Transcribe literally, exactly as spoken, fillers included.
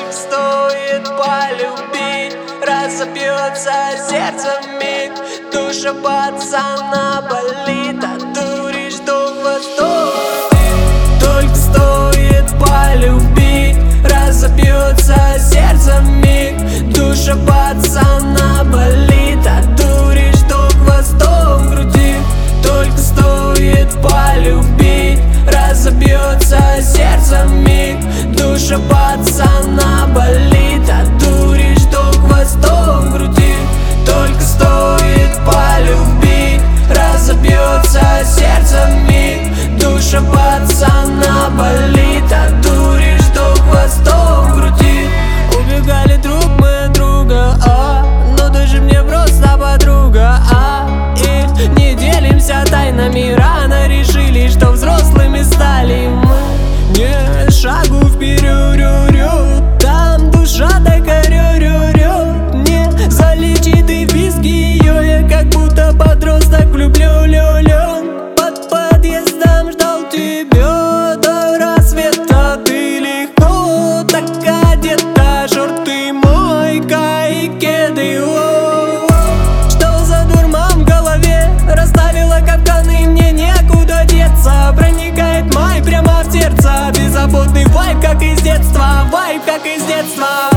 Только стоит полюбить, разобьется сердце вмиг. Душа пацана болит от дури, что хвостом крутит. Только стоит полюбить, разобьется сердце вмиг. Душа пацана болит от дури, что хвостом крутит. Только стоит полюбить, разобьется сердце вмиг. Душа пацана болит от дури, что хвостом крутит. Только стоит полюбить, разобьется сердце вмиг. Душа пацана болит от дури, что хвостом крутит. Убегали друг мы от друга, а, но ты же мне просто подруга, а. И не делимся тайнами, рано решили, что взрослыми стали мы. Не шагу вперед, там душа такая рё-рё-рё. Не залечит и виски ее, я как будто подросток влюблён. Под подъездом ждал тебя до рассвета. Ты легко так одета, шорты, майка и кеды. О-о-о. Что за дурман в голове? Расставила капканы, мне некуда деться. Проникает май прямо в сердце. Беззаботный вайб, как из детства, вайб, как из детства.